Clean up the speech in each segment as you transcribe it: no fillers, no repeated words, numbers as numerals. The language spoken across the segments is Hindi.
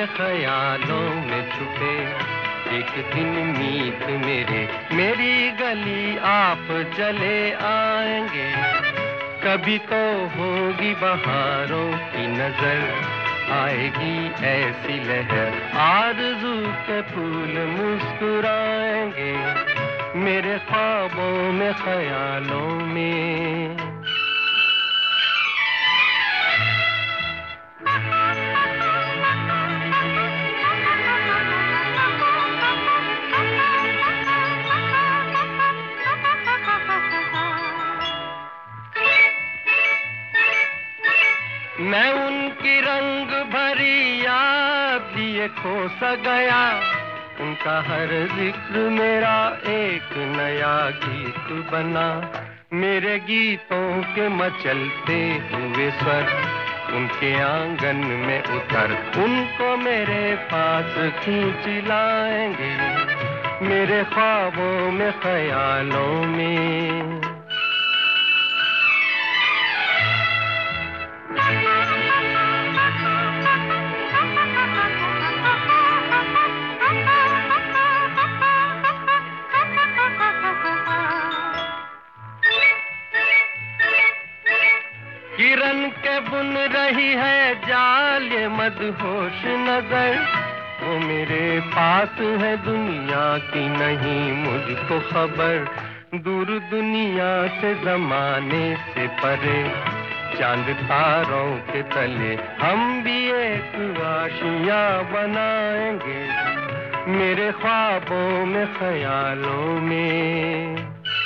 में ख्यालों में छुपे, एक दिन मीत मेरी गली आप चले आएंगे। कभी तो होगी बहारों की नजर, आएगी ऐसी लहर, आरज़ू के फूल मुस्कुराएंगे मेरे ख्वाबों में ख्यालों में। मैं उनकी रंग भरी याद लिए खो सा गया, उनका हर जिक्र मेरा एक नया गीत बना। मेरे गीतों के मचलते हुए स्वर उनके आंगन में उतर, उनको मेरे पास खींच लाएंगे मेरे ख्वाबों में ख्यालों में। किरण के बुन रही है जाल ये मदहोश नजर, वो मेरे पास है दुनिया की नहीं मुझको खबर। दूर दुनिया से जमाने से परे, चांद तारों के तले हम भी एक आशिया बनाएंगे मेरे ख्वाबों में ख्यालों में।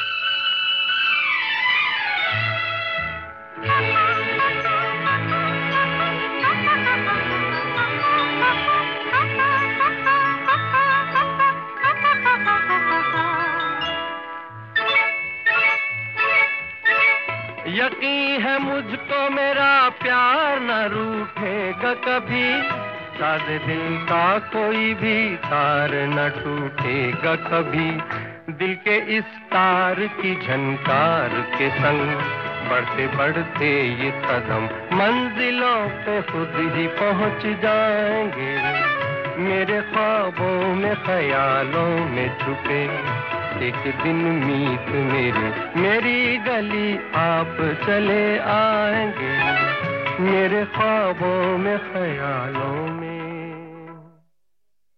यकीन है मुझको मेरा प्यार न रूठेगा कभी, सादे दिल का कोई भी तार न टूटेगा कभी। दिल के इस तार की झनकार के संग बढ़ते बढ़ते ये कदम मंजिलों पे खुद ही पहुंच जाएंगे मेरे ख्वाबों में ख्यालों में छुपे। एक दिन मीत मेरी गली आप चले आएंगे मेरे ख्वाबों में ख्यालों में।